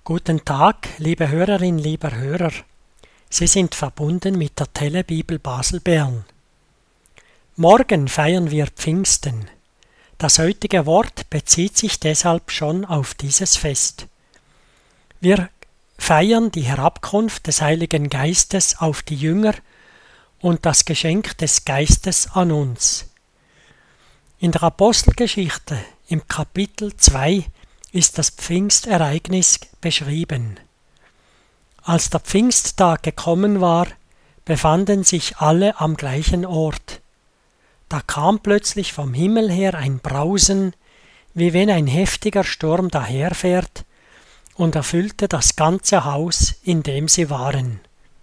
Guten Tag, liebe Hörerin, lieber Hörer. Sie sind verbunden mit der Telebibel Basel-Bern. Morgen feiern wir Pfingsten. Das heutige Wort bezieht sich deshalb schon auf dieses Fest. Wir feiern die Herabkunft des Heiligen Geistes auf die Jünger und das Geschenk des Geistes an uns. In der Apostelgeschichte im Kapitel 2 ist das Pfingstereignis beschrieben. Als der Pfingsttag gekommen war, befanden sich alle am gleichen Ort. Da kam plötzlich vom Himmel her ein Brausen, wie wenn ein heftiger Sturm daherfährt, und erfüllte das ganze Haus, in dem sie waren.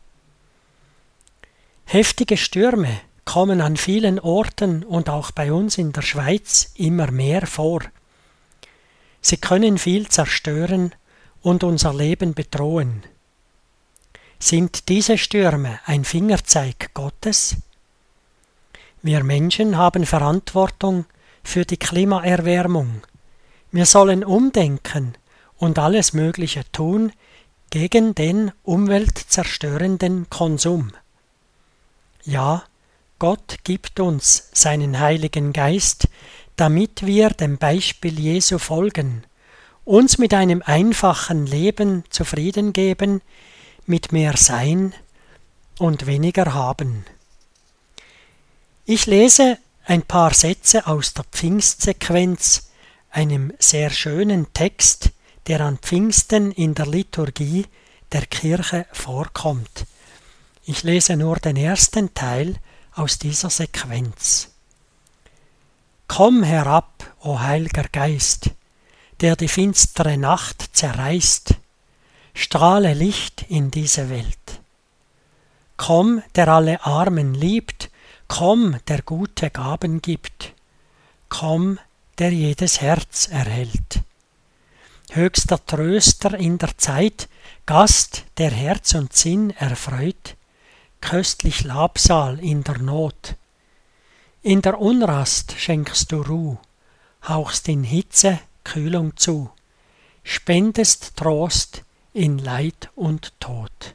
Heftige Stürme kommen an vielen Orten und auch bei uns in der Schweiz immer mehr vor. Sie können viel zerstören und unser Leben bedrohen. Sind diese Stürme ein Fingerzeig Gottes? Wir Menschen haben Verantwortung für die Klimaerwärmung. Wir sollen umdenken und alles Mögliche tun gegen den umweltzerstörenden Konsum. Ja, Gott gibt uns seinen Heiligen Geist, damit wir dem Beispiel Jesu folgen, uns mit einem einfachen Leben zufrieden geben, mit mehr Sein und weniger Haben. Ich lese ein paar Sätze aus der Pfingstsequenz, einem sehr schönen Text, der an Pfingsten in der Liturgie der Kirche vorkommt. Ich lese nur den ersten Teil aus dieser Sequenz. Komm herab, o Heiliger Geist, der die finstere Nacht zerreißt, strahle Licht in diese Welt. Komm, der alle Armen liebt, komm, der gute Gaben gibt, komm, der jedes Herz erhält. Höchster Tröster in der Zeit, Gast, der Herz und Sinn erfreut, köstlich Labsal in der Not. In der Unrast schenkst du Ruh, hauchst in Hitze Kühlung zu, spendest Trost in Leid und Tod.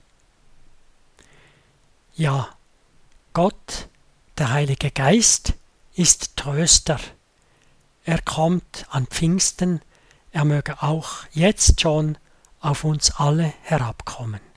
Ja, Gott, der Heilige Geist, ist Tröster. Er kommt an Pfingsten, er möge auch jetzt schon auf uns alle herabkommen.